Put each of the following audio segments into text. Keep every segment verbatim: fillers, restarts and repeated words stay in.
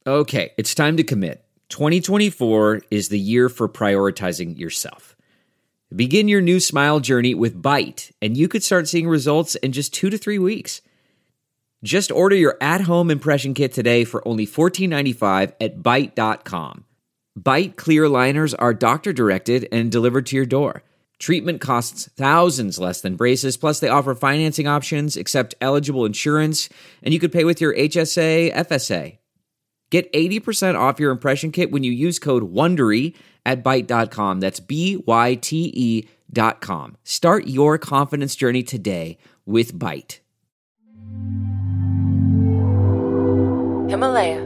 Okay, it's time to commit. twenty twenty-four is the year for prioritizing yourself. Begin your new smile journey with Byte, and you could start seeing results in just two to three weeks. Just order your at-home impression kit today for only fourteen ninety-five at byte dot com. Byte clear aligners are doctor-directed and delivered to your door. Treatment costs thousands less than braces, plus they offer financing options, accept eligible insurance, and you could pay with your H S A, F S A. Get eighty percent off your impression kit when you use code WONDERY at byte dot com. That's B Y T E dot com. Start your confidence journey today with Byte. Himalaya.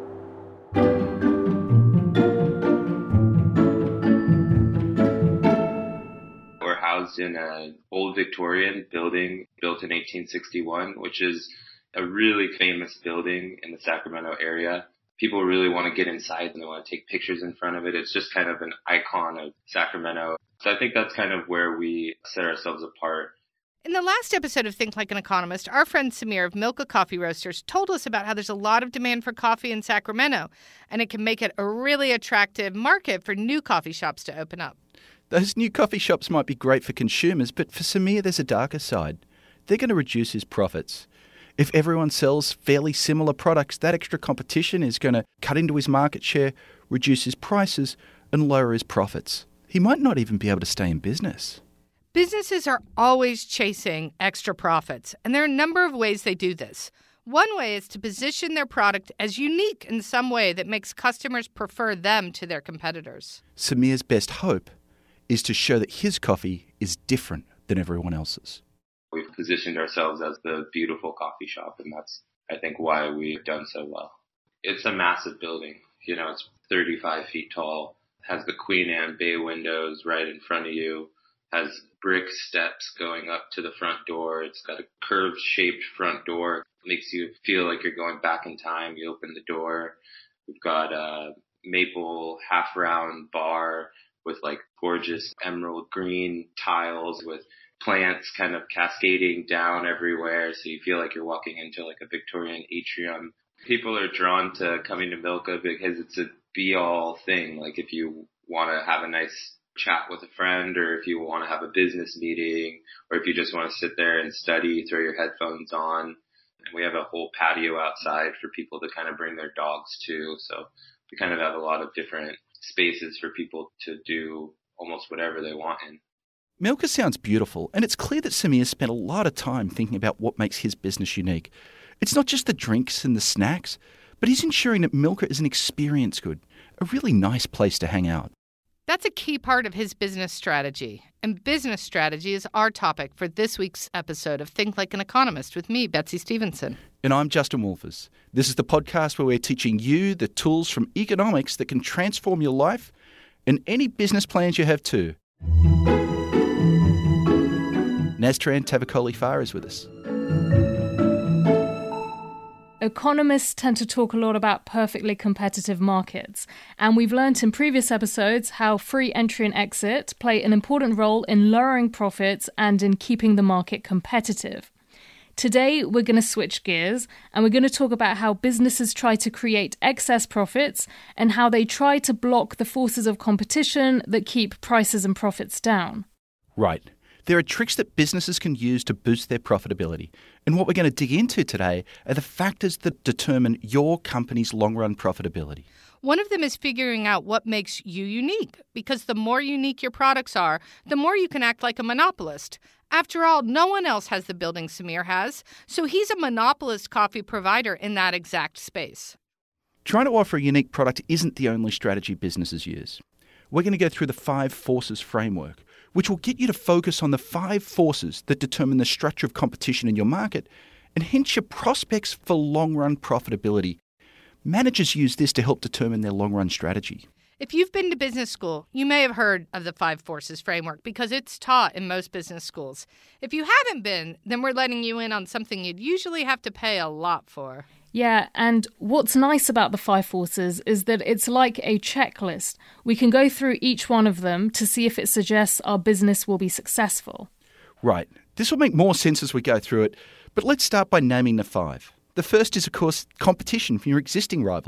We're housed in an old Victorian building built in eighteen sixty-one, which is a really famous building in the Sacramento area. People really want to get inside and they want to take pictures in front of it. It's just kind of an icon of Sacramento. So I think that's kind of where we set ourselves apart. In the last episode of Think Like an Economist, our friend Samir of Milka Coffee Roasters told us about how there's a lot of demand for coffee in Sacramento, and it can make it a really attractive market for new coffee shops to open up. Those new coffee shops might be great for consumers, but for Samir, there's a darker side. They're going to reduce his profits. If everyone sells fairly similar products, that extra competition is going to cut into his market share, reduce his prices, and lower his profits. He might not even be able to stay in business. Businesses are always chasing extra profits, and there are a number of ways they do this. One way is to position their product as unique in some way that makes customers prefer them to their competitors. Samir's best hope is to show that his coffee is different than everyone else's. We've positioned ourselves as the beautiful coffee shop, and that's, I think, why we've done so well. It's a massive building. You know, it's thirty-five feet tall, has the Queen Anne bay windows right in front of you, has brick steps going up to the front door. It's got a curved shaped front door. It makes you feel like you're going back in time. You open the door. We've got a maple half round bar with like gorgeous emerald green tiles with plants kind of cascading down everywhere, so you feel like you're walking into like a Victorian atrium. People are drawn to coming to Milka because it's a be-all thing. Like if you want to have a nice chat with a friend, or if you want to have a business meeting, or if you just want to sit there and study, throw your headphones on. And we have a whole patio outside for people to kind of bring their dogs to. So we kind of have a lot of different spaces for people to do almost whatever they want in. Milka sounds beautiful, and it's clear that Samir spent a lot of time thinking about what makes his business unique. It's not just the drinks and the snacks, but he's ensuring that Milka is an experience good, a really nice place to hang out. That's a key part of his business strategy. And business strategy is our topic for this week's episode of Think Like an Economist with me, Betsy Stevenson. And I'm Justin Wolfers. This is the podcast where we're teaching you the tools from economics that can transform your life and any business plans you have too. Naztran Tavakoli-Farr is with us. Economists tend to talk a lot about perfectly competitive markets, and we've learnt in previous episodes how free entry and exit play an important role in lowering profits and in keeping the market competitive. Today, we're going to switch gears, and we're going to talk about how businesses try to create excess profits and how they try to block the forces of competition that keep prices and profits down. Right. There are tricks that businesses can use to boost their profitability. And what we're going to dig into today are the factors that determine your company's long-run profitability. One of them is figuring out what makes you unique, because the more unique your products are, the more you can act like a monopolist. After all, no one else has the building Samir has, so he's a monopolist coffee provider in that exact space. Trying to offer a unique product isn't the only strategy businesses use. We're going to go through the five forces framework, which will get you to focus on the five forces that determine the structure of competition in your market and hence your prospects for long-run profitability. Managers use this to help determine their long-run strategy. If you've been to business school, you may have heard of the five forces framework because it's taught in most business schools. If you haven't been, then we're letting you in on something you'd usually have to pay a lot for. Yeah, and what's nice about the five forces is that it's like a checklist. We can go through each one of them to see if it suggests our business will be successful. Right. This will make more sense as we go through it, but let's start by naming the five. The first is, of course, competition from your existing rivals.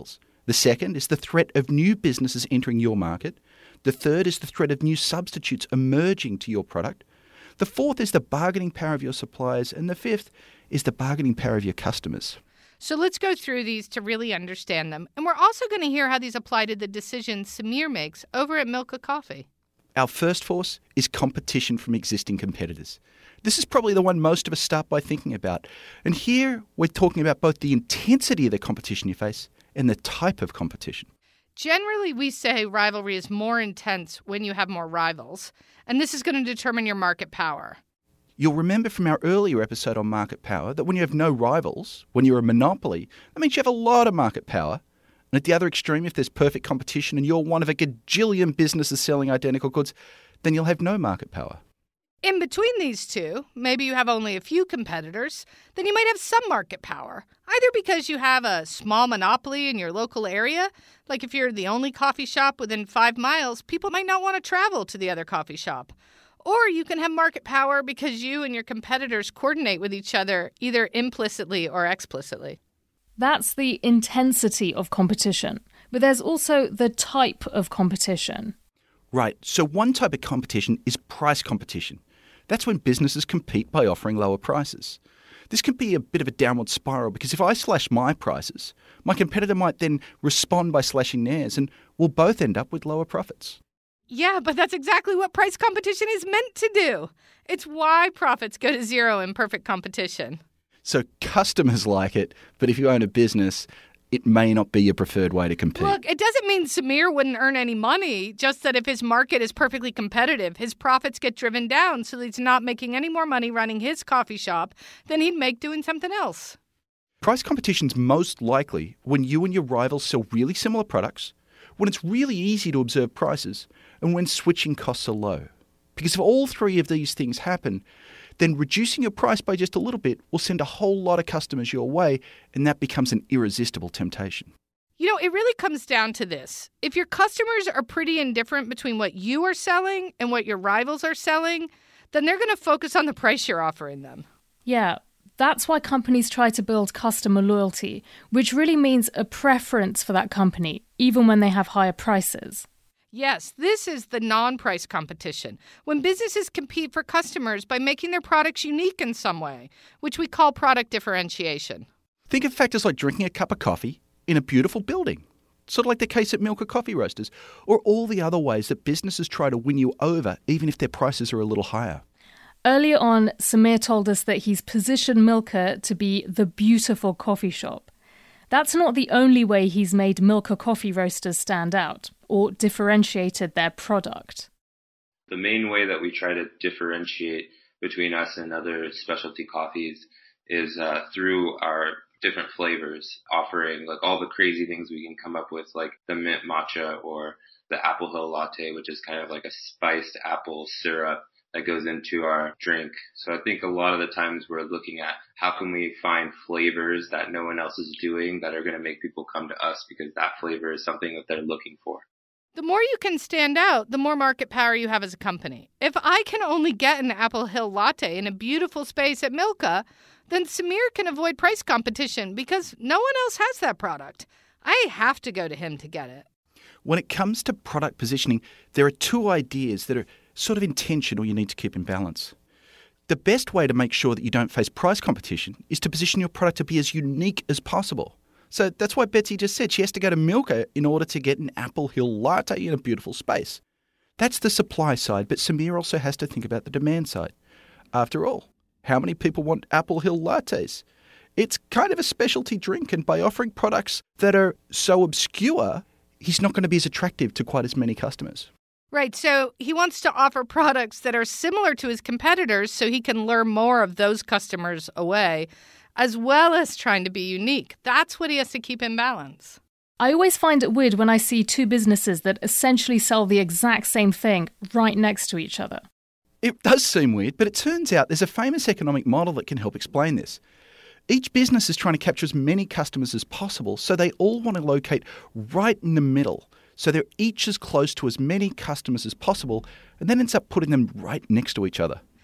The second is the threat of new businesses entering your market. The third is the threat of new substitutes emerging to your product. The fourth is the bargaining power of your suppliers. And the fifth is the bargaining power of your customers. So let's go through these to really understand them. And we're also going to hear how these apply to the decisions Samir makes over at Milka Coffee. Our first force is competition from existing competitors. This is probably the one most of us start by thinking about. And here we're talking about both the intensity of the competition you face and the type of competition. Generally, we say rivalry is more intense when you have more rivals, and this is going to determine your market power. You'll remember from our earlier episode on market power that when you have no rivals, when you're a monopoly, that means you have a lot of market power. And at the other extreme, if there's perfect competition and you're one of a gajillion businesses selling identical goods, then you'll have no market power. In between these two, maybe you have only a few competitors, then you might have some market power, either because you have a small monopoly in your local area, like if you're the only coffee shop within five miles, people might not want to travel to the other coffee shop. Or you can have market power because you and your competitors coordinate with each other, either implicitly or explicitly. That's the intensity of competition, but there's also the type of competition. Right, so one type of competition is price competition. That's when businesses compete by offering lower prices. This can be a bit of a downward spiral because if I slash my prices, my competitor might then respond by slashing theirs and we'll both end up with lower profits. Yeah, but that's exactly what price competition is meant to do. It's why profits go to zero in perfect competition. So customers like it, but if you own a business, it may not be your preferred way to compete. Look, it doesn't mean Samir wouldn't earn any money, just that if his market is perfectly competitive, his profits get driven down so that he's not making any more money running his coffee shop than he'd make doing something else. Price competition's most likely when you and your rivals sell really similar products, when it's really easy to observe prices, and when switching costs are low. Because if all three of these things happen, then reducing your price by just a little bit will send a whole lot of customers your way, and that becomes an irresistible temptation. You know, it really comes down to this. If your customers are pretty indifferent between what you are selling and what your rivals are selling, then they're going to focus on the price you're offering them. Yeah, that's why companies try to build customer loyalty, which really means a preference for that company, even when they have higher prices. Yes, this is the non-price competition, when businesses compete for customers by making their products unique in some way, which we call product differentiation. Think of factors like drinking a cup of coffee in a beautiful building, sort of like the case at Milka Coffee Roasters, or all the other ways that businesses try to win you over, even if their prices are a little higher. Earlier on, Samir told us that he's positioned Milka to be the beautiful coffee shop. That's not the only way he's made Milka Coffee Roasters stand out or differentiated their product. The main way that we try to differentiate between us and other specialty coffees is uh, through our different flavors, offering like all the crazy things we can come up with, like the mint matcha or the Apple Hill latte, which is kind of like a spiced apple syrup that goes into our drink. So I think a lot of the times we're looking at how can we find flavors that no one else is doing that are going to make people come to us because that flavor is something that they're looking for. The more you can stand out, the more market power you have as a company. If I can only get an Apple Hill latte in a beautiful space at Milka, then Samir can avoid price competition because no one else has that product. I have to go to him to get it. When it comes to product positioning, there are two ideas that are sort of in tension or you need to keep in balance. The best way to make sure that you don't face price competition is to position your product to be as unique as possible. So that's why Betsy just said she has to go to Milka in order to get an Apple Hill latte in a beautiful space. That's the supply side, but Samir also has to think about the demand side. After all, how many people want Apple Hill lattes? It's kind of a specialty drink, and by offering products that are so obscure, he's not going to be as attractive to quite as many customers. Right, so he wants to offer products that are similar to his competitors so he can lure more of those customers away, as well as trying to be unique. That's what he has to keep in balance. I always find it weird when I see two businesses that essentially sell the exact same thing right next to each other. It does seem weird, but it turns out there's a famous economic model that can help explain this. Each business is trying to capture as many customers as possible, so they all want to locate right in the middle. So they're each as close to as many customers as possible, and that ends up putting them right next to each other.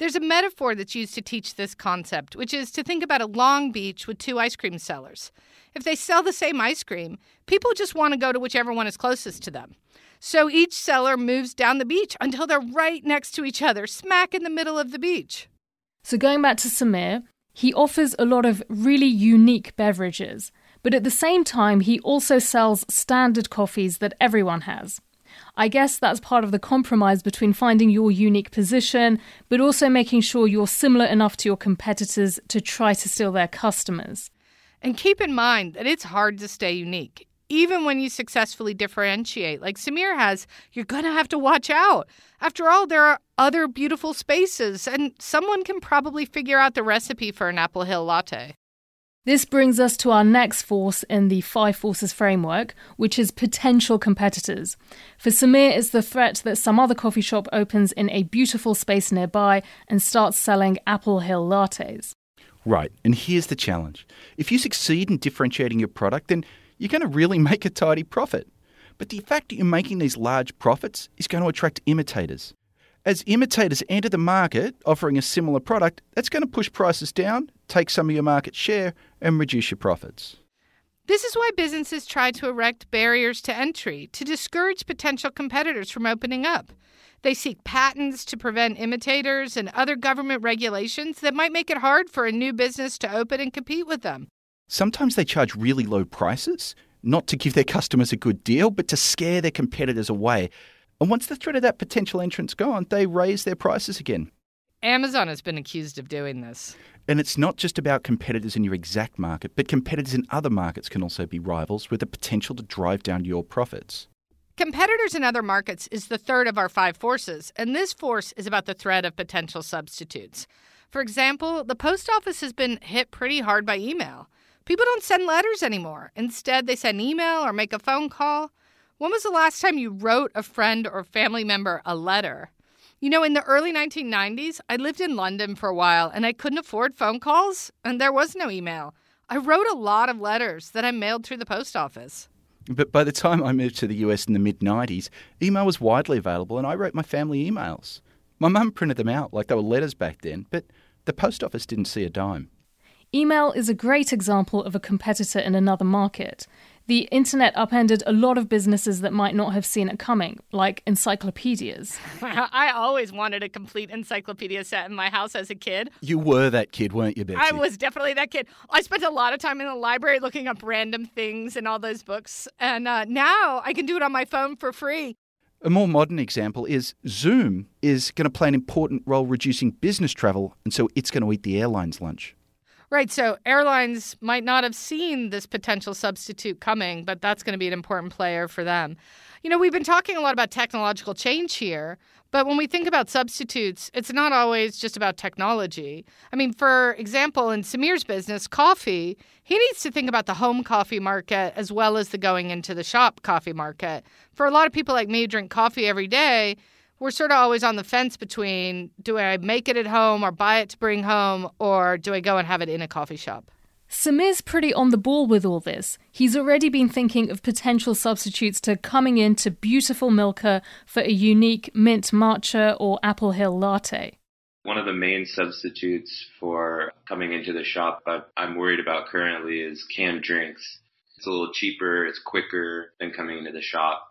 There's a metaphor that's used to teach this concept, which is to think about a long beach with two ice cream sellers. If they sell the same ice cream, people just want to go to whichever one is closest to them. So each seller moves down the beach until they're right next to each other, smack in the middle of the beach. So going back to Samir, he offers a lot of really unique beverages, but at the same time, he also sells standard coffees that everyone has. I guess that's part of the compromise between finding your unique position, but also making sure you're similar enough to your competitors to try to steal their customers. And keep in mind that it's hard to stay unique. Even when you successfully differentiate, like Samir has, you're going to have to watch out. After all, there are other beautiful spaces, and someone can probably figure out the recipe for an Apple Hill latte. This brings us to our next force in the Five Forces framework, which is potential competitors. For Samir, it's the threat that some other coffee shop opens in a beautiful space nearby and starts selling Apple Hill lattes. Right, and here's the challenge. If you succeed in differentiating your product, then you're going to really make a tidy profit. But the fact that you're making these large profits is going to attract imitators. As imitators enter the market offering a similar product, that's going to push prices down, take some of your market share, and reduce your profits. This is why businesses try to erect barriers to entry to discourage potential competitors from opening up. They seek patents to prevent imitators and other government regulations that might make it hard for a new business to open and compete with them. Sometimes they charge really low prices, not to give their customers a good deal, but to scare their competitors away. And once the threat of that potential entrant's gone, they raise their prices again. Amazon has been accused of doing this. And it's not just about competitors in your exact market, but competitors in other markets can also be rivals with the potential to drive down your profits. Competitors in other markets is the third of our five forces, and this force is about the threat of potential substitutes. For example, the post office has been hit pretty hard by email. People don't send letters anymore. Instead, they send email or make a phone call. When was the last time you wrote a friend or family member a letter? You know, in the early nineteen nineties, I lived in London for a while, and I couldn't afford phone calls, and there was no email. I wrote a lot of letters that I mailed through the post office. But by the time I moved to the U S in the mid nineties, email was widely available, and I wrote my family emails. My mum printed them out like they were letters back then, but the post office didn't see a dime. Email is a great example of a competitor in another market. The internet upended a lot of businesses that might not have seen it coming, like encyclopedias. I always wanted a complete encyclopedia set in my house as a kid. You were that kid, weren't you, Betsy? I was definitely that kid. I spent a lot of time in the library looking up random things and all those books. And uh, now I can do it on my phone for free. A more modern example is Zoom is going to play an important role reducing business travel, and so it's going to eat the airline's lunch. Right, so airlines might not have seen this potential substitute coming, but that's going to be an important player for them. You know, we've been talking a lot about technological change here, but when we think about substitutes, it's not always just about technology. I mean, for example, in Samir's business, coffee, he needs to think about the home coffee market as well as the going into the shop coffee market. For a lot of people like me who drink coffee every day, we're sort of always on the fence between, do I make it at home or buy it to bring home, or do I go and have it in a coffee shop? Samir's pretty on the ball with all this. He's already been thinking of potential substitutes to coming into beautiful Milka for a unique mint matcha or Apple Hill latte. One of the main substitutes for coming into the shop that I'm worried about currently is canned drinks. It's a little cheaper, it's quicker than coming into the shop.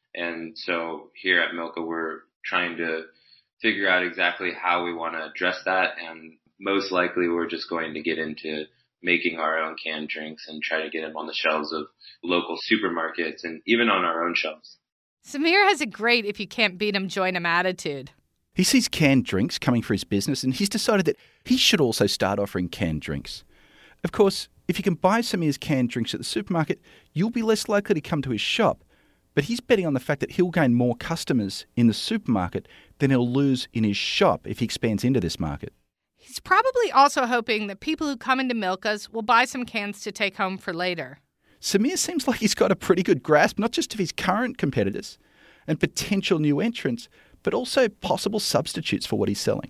And so here at Milka, we're trying to figure out exactly how we want to address that. And most likely we're just going to get into making our own canned drinks and try to get them on the shelves of local supermarkets and even on our own shelves. Samir has a great if you can't beat 'em, join 'em attitude. He sees canned drinks coming for his business, and he's decided that he should also start offering canned drinks. Of course, if you can buy Samir's canned drinks at the supermarket, you'll be less likely to come to his shop. But he's betting on the fact that he'll gain more customers in the supermarket than he'll lose in his shop if he expands into this market. He's probably also hoping that people who come into Milka's will buy some cans to take home for later. Samir seems like he's got a pretty good grasp, not just of his current competitors and potential new entrants, but also possible substitutes for what he's selling.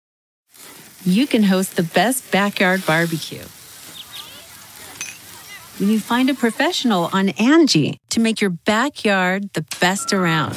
You can host the best backyard barbecue when you find a professional on Angie to make your backyard the best around.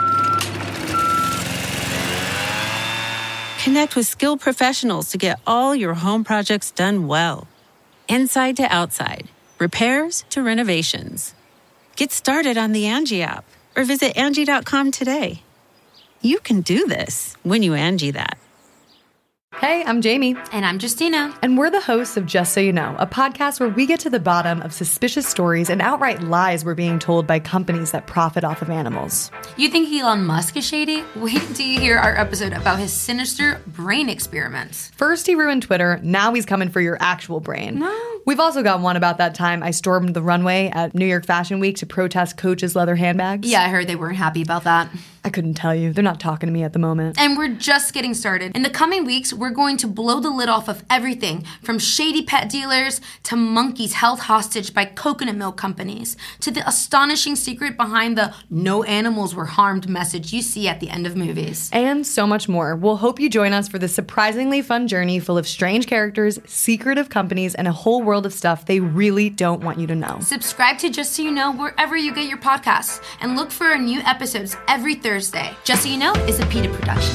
Connect with skilled professionals to get all your home projects done well. Inside to outside, repairs to renovations. Get started on the Angie app or visit Angie dot com today. You can do this when you Angie that. Hey, I'm Jamie. And I'm Justina. And we're the hosts of Just So You Know, a podcast where we get to the bottom of suspicious stories and outright lies we're being told by companies that profit off of animals. You think Elon Musk is shady? Wait until you hear our episode about his sinister brain experiments. First he ruined Twitter, now he's coming for your actual brain. No. We've also got one about that time I stormed the runway at New York Fashion Week to protest Coach's leather handbags. Yeah, I heard they weren't happy about that. I couldn't tell you. They're not talking to me at the moment. And we're just getting started. In the coming weeks, we're going to blow the lid off of everything from shady pet dealers to monkeys held hostage by coconut milk companies to the astonishing secret behind the no animals were harmed message you see at the end of movies. And so much more. We'll hope you join us for this surprisingly fun journey full of strange characters, secretive companies, and a whole world of stuff they really don't want you to know. Subscribe to Just So You Know wherever you get your podcasts and look for our new episodes every Thursday. Just So You Know is a PETA production.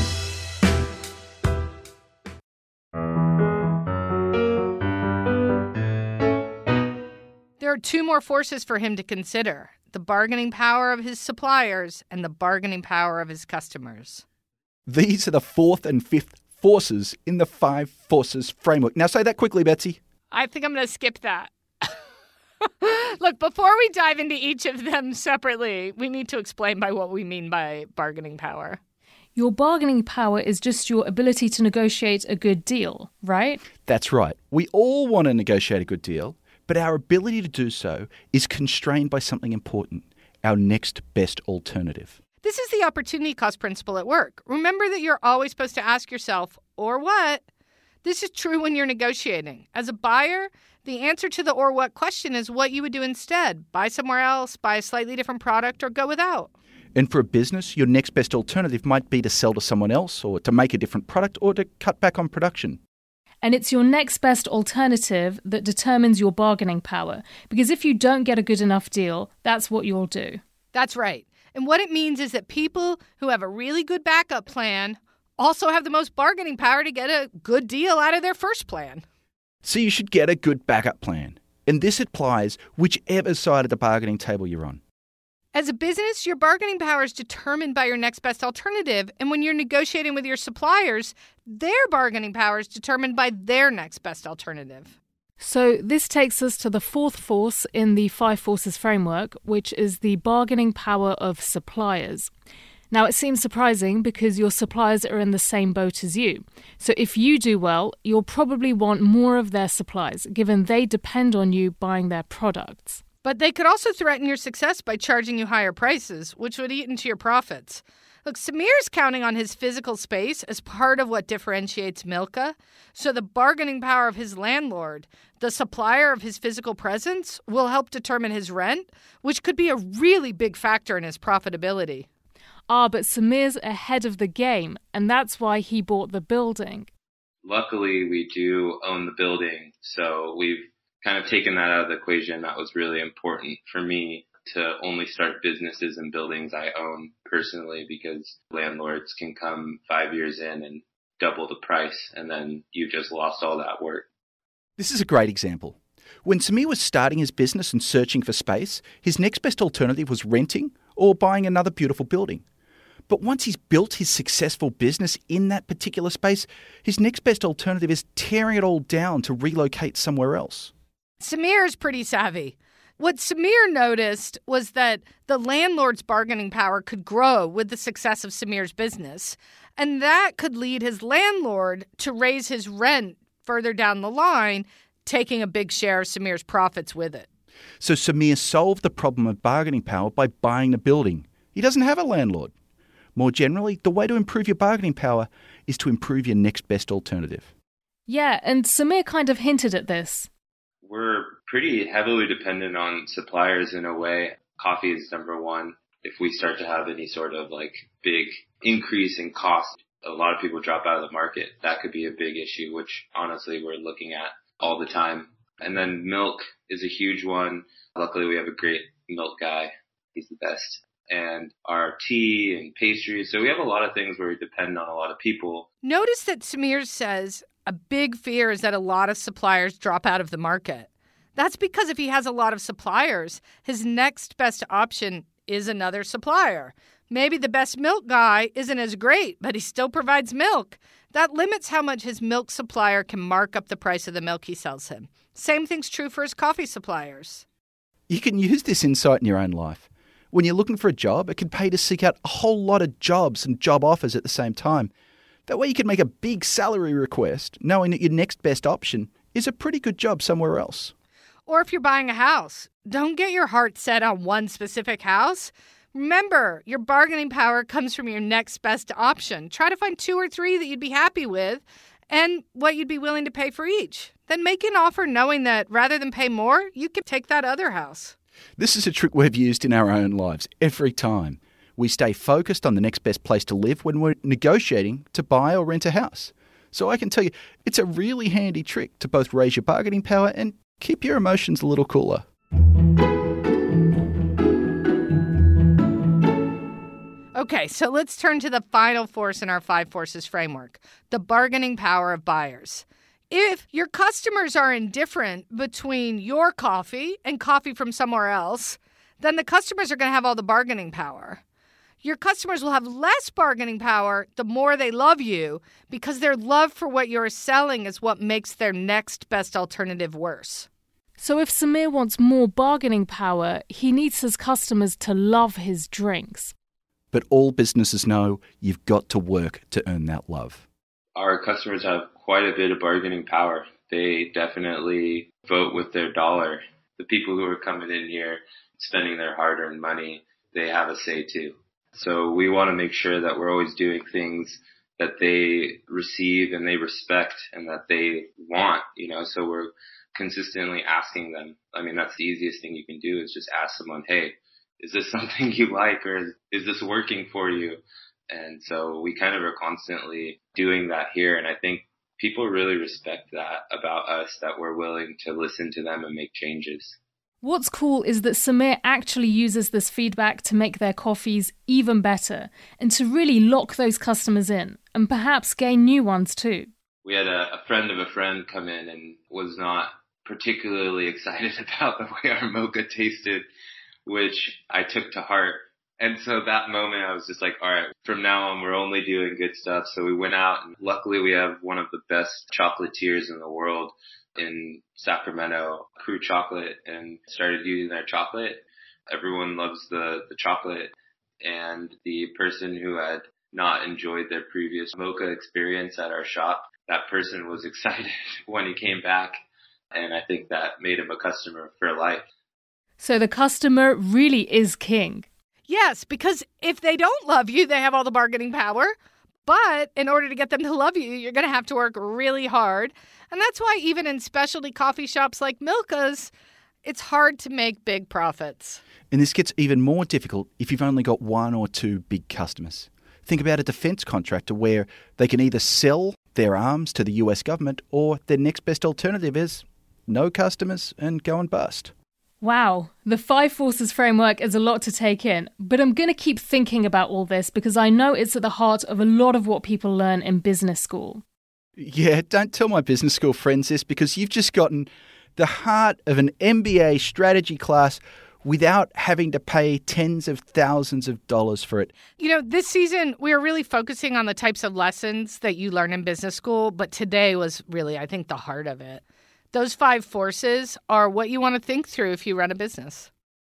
There are two more forces for him to consider: the bargaining power of his suppliers and the bargaining power of his customers. These are the fourth and fifth forces in the five forces framework. Now say that quickly, Betsy. I think I'm going to skip that. Look, before we dive into each of them separately, we need to explain by what we mean by bargaining power. Your bargaining power is just your ability to negotiate a good deal, right? That's right. We all want to negotiate a good deal, but our ability to do so is constrained by something important: our next best alternative. This is the opportunity cost principle at work. Remember that you're always supposed to ask yourself, or what? This is true when you're negotiating. As a buyer, the answer to the or what question is what you would do instead. Buy somewhere else, buy a slightly different product, or go without. And for a business, your next best alternative might be to sell to someone else, or to make a different product, or to cut back on production. And it's your next best alternative that determines your bargaining power. Because if you don't get a good enough deal, that's what you'll do. That's right. And what it means is that people who have a really good backup plan also have the most bargaining power to get a good deal out of their first plan. So you should get a good backup plan. And this applies whichever side of the bargaining table you're on. As a business, your bargaining power is determined by your next best alternative. And when you're negotiating with your suppliers, their bargaining power is determined by their next best alternative. So this takes us to the fourth force in the Five Forces framework, which is the bargaining power of suppliers. Now, it seems surprising because your suppliers are in the same boat as you. So if you do well, you'll probably want more of their supplies, given they depend on you buying their products. But they could also threaten your success by charging you higher prices, which would eat into your profits. Look, Sameer's counting on his physical space as part of what differentiates Milka. So the bargaining power of his landlord, the supplier of his physical presence, will help determine his rent, which could be a really big factor in his profitability. Ah, but Sameer's ahead of the game, and that's why he bought the building. Luckily, we do own the building, so we've kind of taken that out of the equation. That was really important for me to only start businesses and buildings I own personally, because landlords can come five years in and double the price, and then you just lost all that work. This is a great example. When Sameer was starting his business and searching for space, his next best alternative was renting or buying another beautiful building. But once he's built his successful business in that particular space, his next best alternative is tearing it all down to relocate somewhere else. Sameer is pretty savvy. What Sameer noticed was that the landlord's bargaining power could grow with the success of Sameer's business, and that could lead his landlord to raise his rent further down the line, taking a big share of Sameer's profits with it. So Sameer solved the problem of bargaining power by buying the building. He doesn't have a landlord. More generally, the way to improve your bargaining power is to improve your next best alternative. Yeah, and Sameer kind of hinted at this. We're pretty heavily dependent on suppliers in a way. Coffee is number one. If we start to have any sort of like big increase in cost, a lot of people drop out of the market. That could be a big issue, which honestly we're looking at all the time. And then milk is a huge one. Luckily, we have a great milk guy. He's the best. And our tea and pastries. So we have a lot of things where we depend on a lot of people. Notice that Samir says a big fear is that a lot of suppliers drop out of the market. That's because if he has a lot of suppliers, his next best option is another supplier. Maybe the best milk guy isn't as great, but he still provides milk. That limits how much his milk supplier can mark up the price of the milk he sells him. Same thing's true for his coffee suppliers. You can use this insight in your own life. When you're looking for a job, it can pay to seek out a whole lot of jobs and job offers at the same time. That way you can make a big salary request, knowing that your next best option is a pretty good job somewhere else. Or if you're buying a house, don't get your heart set on one specific house. Remember, your bargaining power comes from your next best option. Try to find two or three that you'd be happy with and what you'd be willing to pay for each. Then make an offer knowing that rather than pay more, you could take that other house. This is a trick we've used in our own lives every time. We stay focused on the next best place to live when we're negotiating to buy or rent a house. So I can tell you, it's a really handy trick to both raise your bargaining power and keep your emotions a little cooler. Okay, so let's turn to the final force in our five forces framework, the bargaining power of buyers. If your customers are indifferent between your coffee and coffee from somewhere else, then the customers are going to have all the bargaining power. Your customers will have less bargaining power the more they love you because their love for what you're selling is what makes their next best alternative worse. So if Samir wants more bargaining power, he needs his customers to love his drinks. But all businesses know you've got to work to earn that love. Our customers have quite a bit of bargaining power. They definitely vote with their dollar. The people who are coming in here, spending their hard-earned money, they have a say too. So we want to make sure that we're always doing things that they receive and they respect and that they want, you know, so we're consistently asking them. I mean, that's the easiest thing you can do is just ask someone, hey, is this something you like or is, is this working for you? And so we kind of are constantly doing that here. And I think people really respect that about us, that we're willing to listen to them and make changes. What's cool is that Samir actually uses this feedback to make their coffees even better and to really lock those customers in and perhaps gain new ones too. We had a, a friend of a friend come in and was not particularly excited about the way our mocha tasted, which I took to heart. And so that moment I was just like, all right, from now on, we're only doing good stuff. So we went out and luckily we have one of the best chocolatiers in the world in Sacramento, Crew Chocolate, and started using their chocolate. Everyone loves the, the chocolate. And the person who had not enjoyed their previous mocha experience at our shop, that person was excited when he came back. And I think that made him a customer for life. So the customer really is king. Yes, because if they don't love you, they have all the bargaining power. But in order to get them to love you, you're going to have to work really hard. And that's why even in specialty coffee shops like Milka's, it's hard to make big profits. And this gets even more difficult if you've only got one or two big customers. Think about a defence contractor where they can either sell their arms to the U S government or their next best alternative is no customers and go and bust. Wow, the Five Forces framework is a lot to take in, but I'm going to keep thinking about all this because I know it's at the heart of a lot of what people learn in business school. Yeah, don't tell my business school friends this because you've just gotten the heart of an M B A strategy class without having to pay tens of thousands of dollars for it. You know, this season, we are really focusing on the types of lessons that you learn in business school, but today was really, I think, the heart of it. Those five forces are what you want to think through if you run a business.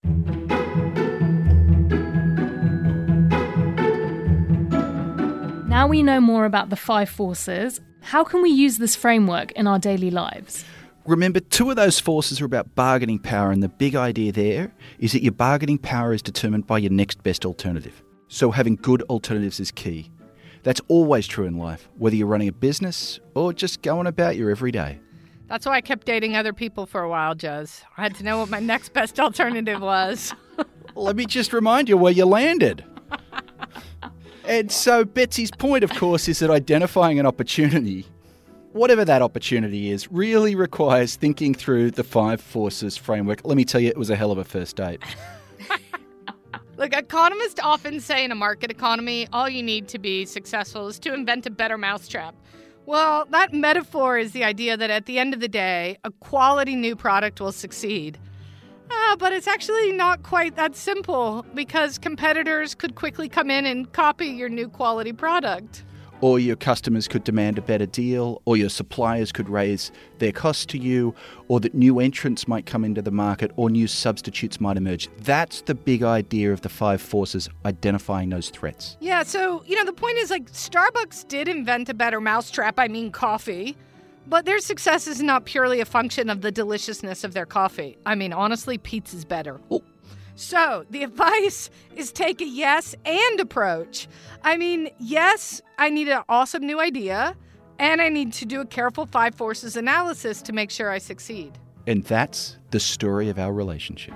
Now we know more about the five forces. How can we use this framework in our daily lives? Remember, two of those forces are about bargaining power, and the big idea there is that your bargaining power is determined by your next best alternative. So having good alternatives is key. That's always true in life, whether you're running a business or just going about your everyday. That's why I kept dating other people for a while, Juz. I had to know what my next best alternative was. Let me just remind you where you landed. And so Betsy's point, of course, is that identifying an opportunity whatever that opportunity is, really requires thinking through the five forces framework. Let me tell you, it was a hell of a first date. Look, economists often say in a market economy, all you need to be successful is to invent a better mousetrap. Well, that metaphor is the idea that at the end of the day, a quality new product will succeed. Uh, but it's actually not quite that simple, because competitors could quickly come in and copy your new quality product. Or your customers could demand a better deal, or your suppliers could raise their costs to you, or that new entrants might come into the market, or new substitutes might emerge. That's the big idea of the five forces, identifying those threats. Yeah, so, you know, the point is, like, Starbucks did invent a better mousetrap, I mean coffee, but their success is not purely a function of the deliciousness of their coffee. I mean, honestly, pizza's better. Oh. So, the advice is take a yes and approach. I mean, yes, I need an awesome new idea, and I need to do a careful five forces analysis to make sure I succeed. And that's the story of our relationship.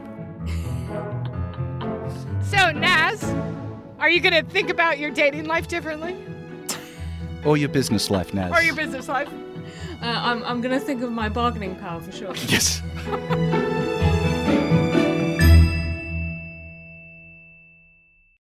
So, Naz, are you going to think about your dating life differently? Or your business life, Naz. Or your business life? Uh, I'm, I'm going to think of my bargaining power for sure. Yes.